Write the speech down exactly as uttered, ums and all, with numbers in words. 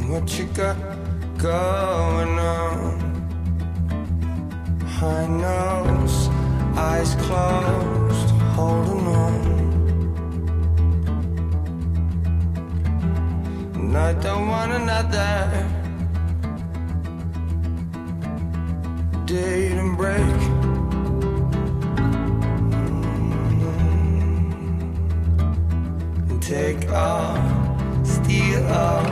What you got going on? High nose, eyes closed, holding on. And I don't want another date and break. Mm-hmm. And take all, steal all